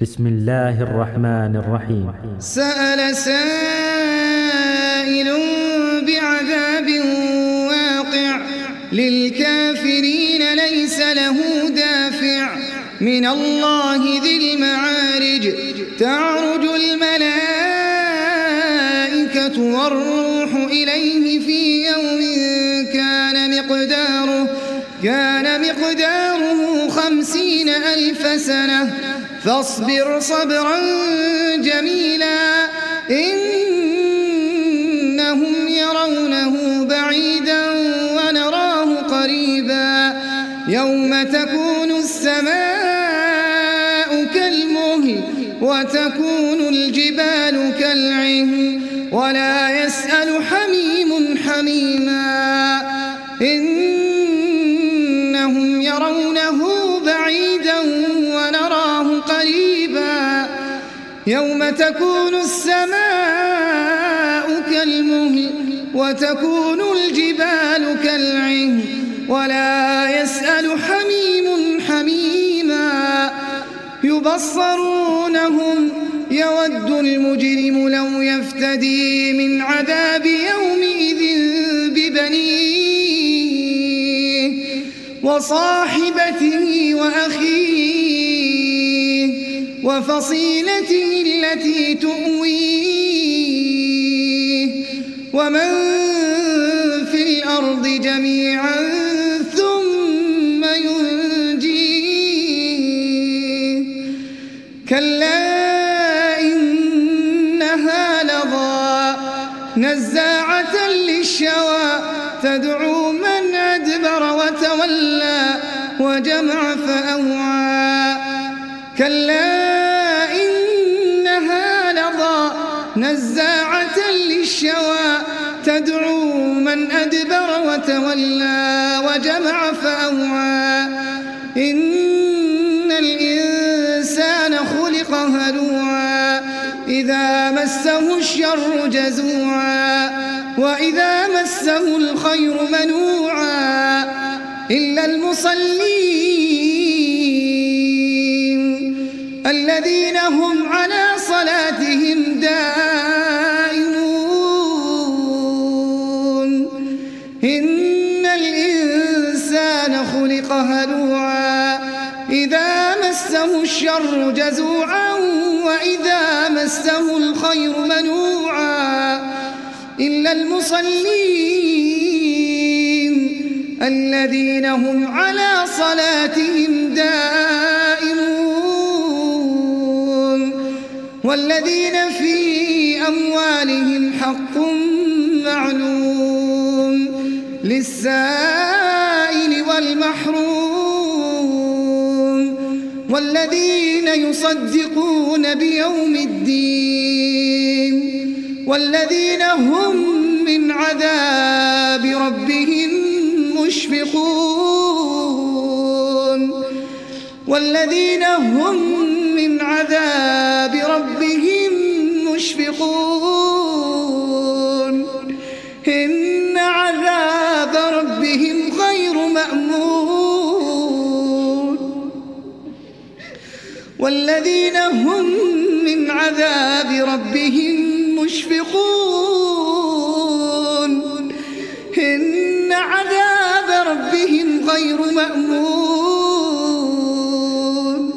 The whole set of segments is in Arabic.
بسم الله الرحمن الرحيم. سأل سائل بعذاب واقع للكافرين ليس له دافع من الله ذي المعارج تعرج الملائكة والروح إليه في يوم كان مقداره 50,000 سنة فاصبر صبرا جميلا إنهم يرونه بعيدا ونراه قريبا يوم تكون السماء كالمهل وتكون الجبال كالعهن ولا يسأل حميم حميما إنهم يرونه بعيدا ونراه قريبا يوم تكون السماء كالمهل وتكون الجبال كالعهن ولا يسأل حميم حميما يبصرونهم يود المجرم لو يفتدي من عذاب يومئذ ببنيه وصاحبته وأخيه وفصيلته التي تؤويه ومن في الأرض جميعا ثم ينجيه كلا إنها لظى نزاعة للشوى تدعو من أدبر وتولى وجمع فأوعى كلا إنها لظى نزاعة للشوى تدعو من أدبر وتولى وجمع فأوعى إن الإنسان خلق هلوعا إذا مسه الشر جزوعا وإذا مسه الخير منوعا إلا المصلين الذين هم على صلاتهم دائمون إن الإنسان خلق هلوعا إذا مسه الشر جزوعا وإذا مسه الخير منوعا إلا المصلين الذين هم على صلاتهم دائمون والذين في أموالهم حق معلوم للسائل والمحروم والذين يصدقون بيوم الدين والذين هم من عذاب ربهم مشفقون والذين هم من عذاب ربهم مشفقون إن عذاب ربهم غير مأمون والذين هم من عذاب ربهم مشفقون إن عذاب ربهم غير مأمون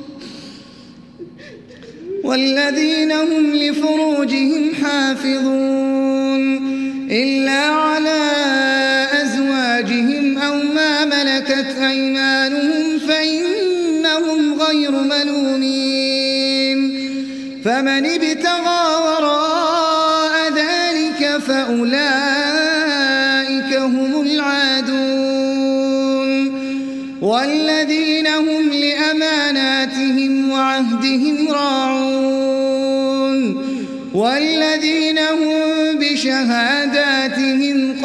والذين هم لفروجهم حافظون إلا على أزواجهم أو ما ملكت أيمانهم فإنهم غير ملومين فمن ابتغى وراء ذلك فأولئك هم العادون والذين هم لأماناتهم وعهدهم راعون والذين هم بشهاداتهم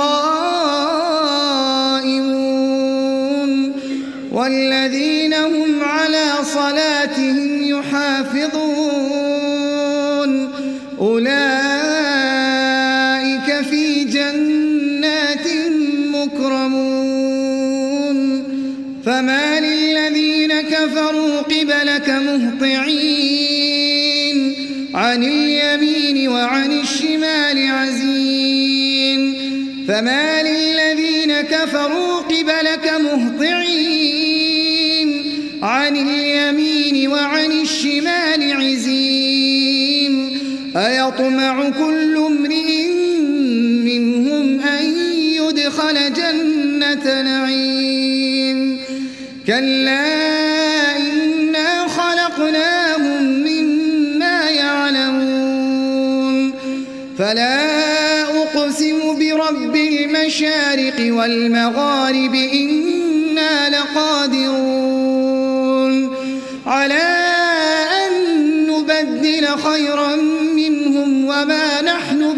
قائمون والذين هم على صلاتهم يحافظون أولئك في جنات مكرمون فما للذين كفروا قبلك مهطعين عن اليمين وعن الشمال عزين فما للذين كفروا قبلك مهطعين عن اليمين وعن الشمال عزين أيطمع كل امرئ منهم أن يدخل جنة نعيم كلا إنا خلقناهم مما يعلمون فلا أقسم برب المشارق والمغارب إنا لقادرون على أن نبدل خيرا منهم وما نحن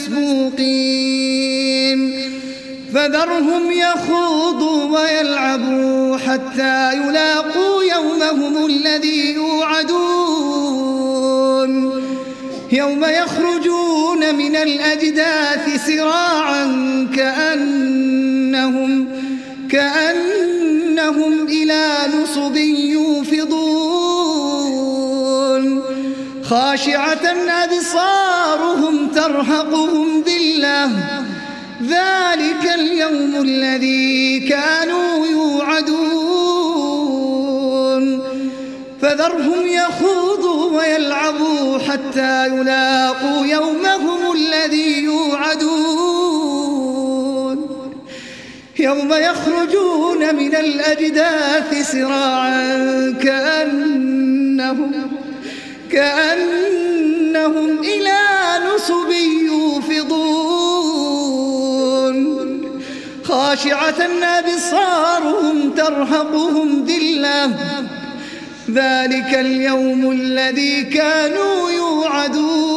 بمسبوقين فذرهم يخوضوا ويلعبوا حتى يلاقوا يومهم الذي يوعدون يوم يخرجون من الأجداث سراعا كأنهم إلى نصب يوفضون خاشعة أبصارهم ترهقهم ذلة ذلك اليوم الذي كانوا يوعدون فذرهم يخوضوا ويلعبوا حتى يلاقوا يومهم الذي يوعدون يوم يخرجون من الأجداث سراعا كأنهم إلى نصب يوفضون خاشعة أبصارهم ترهقهم ذلة ذلك اليوم الذي كانوا يوعدون